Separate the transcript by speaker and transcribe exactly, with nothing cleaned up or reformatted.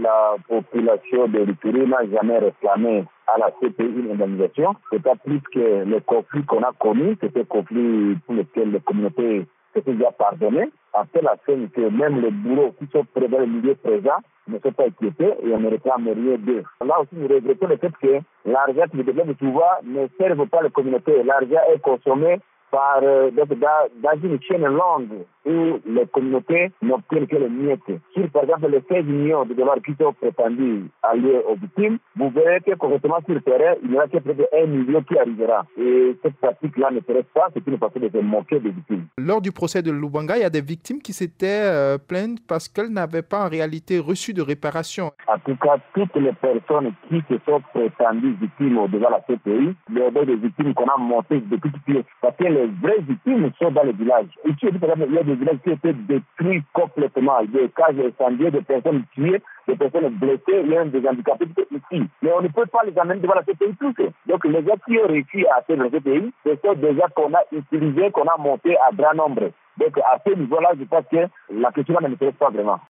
Speaker 1: la population de l'Ituri n'a jamais réclamé à la C P I une indemnisation. C'est pas plus que le conflit qu'on a connu, c'était un conflit pour lequel les communautés s'étaient déjà pardonnées. Après la scène que même les bourreaux qui sont présents dans le milieu présent ne sont pas inquiétés et on ne réclame rien d'eux. Là aussi, nous regrettons le fait que l'argent qui développe le pouvoir ne serve pas les communautés. L'argent est consommé par, euh, donc, dans, dans une chaîne longue où les communautés n'obtiennent que les miettes. Sur, par exemple, les seize millions de dollars qui sont prétendus alliés aux victimes, vous verrez que concrètement sur le terrain, il n'y aura que près de un million qui arrivera. Et cette pratique-là ne serait pas, c'est une façon de se moquer des victimes.
Speaker 2: Lors du procès de Lubanga, il y a des victimes qui s'étaient euh, plaintes parce qu'elles n'avaient pas en réalité reçu de réparation.
Speaker 1: En tout cas, toutes les personnes qui se sont prétendues victimes devant la C P I, les des victimes qu'on a montées depuis tout pied, parce que les vraies victimes sont dans les villages. Ici, par exemple, il y a des villages qui étaient détruits complètement, des cages incendiées, des personnes tuées, des personnes blessées, il y a des handicapés ici. Mais on ne peut pas les amener devant la C P I tous. Donc les gens qui ont réussi à faire la C P I, ce sont des gens qu'on a utilisés, qu'on a montés à grand nombre. Donc à ce niveau-là, je pense que la question ne m'intéresse pas vraiment.